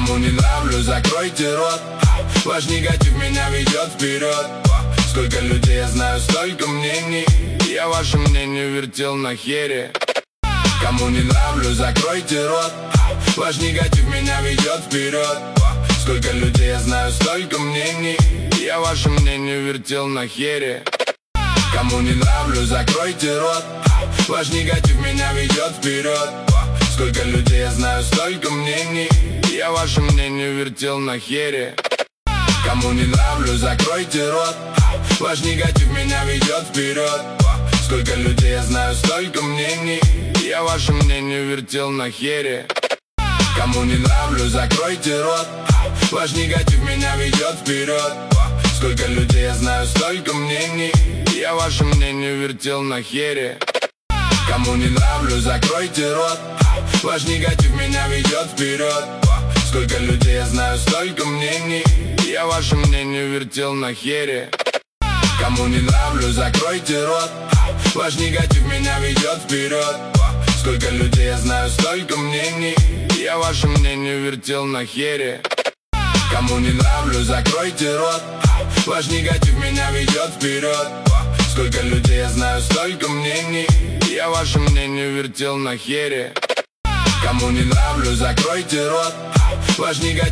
Кому не нравлюсь, закройте рот. Ваш негатив меня ведет вперед. Сколько людей я знаю, столько мнений. Я ваше мнение вертел на хере. Кому не нравлюсь, закройте рот. Ваш негатив меня ведет вперед. Сколько людей я знаю, столько мнений. Я ваше мнение вертел на хере. Кому не нравлюсь, закройте рот. Ваш негатив меня ведет вперед. Сколько людей я знаю, столько мнений. Я ваше мнение вертел на хере. Кому не нравлюсь, закройте рот. Ваш негатив меня ведет вперед. Сколько людей я знаю, столько мнений. Я ваше мнение вертел на хере. Кому не нравлюсь, закройте рот. Ваш негатив меня ведет вперед. Сколько людей я знаю, столько мнений. Я ваше мнение вертел на хере. Кому не нравлюсь, закройте рот. Ваш негатив меня ведет вперед. Сколько людей я знаю, столько мнений. Я ваше мнение вертел на хере. Кому не нравлюсь, закройте рот. Ваш негатив меня ведет вперед. Сколько людей я знаю, столько мнений. Я ваше мнение вертел на хере. Кому не нравлюсь, закройте рот. Ваш негатив меня ведет вперед. Сколько людей я знаю, столько мнений. Я ваше мнение вертел на хере. Кому не нравлюсь, закройте рот. Ваш негатив